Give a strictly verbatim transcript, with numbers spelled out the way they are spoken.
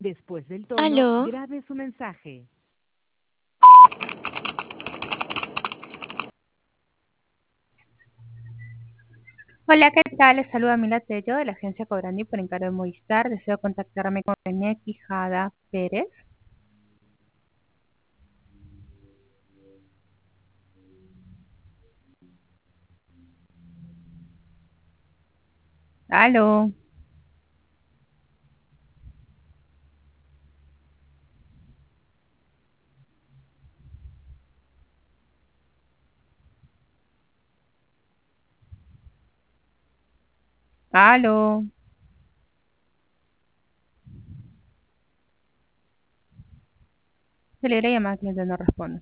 Después del tono, Aló, grabe su mensaje. Hola, ¿qué tal? Les saluda Mila Tello de la agencia Cobrandi por encargo de Movistar. Deseo contactarme con René Quijada Pérez. Aló, aló. Se le llamada, cliente no responde.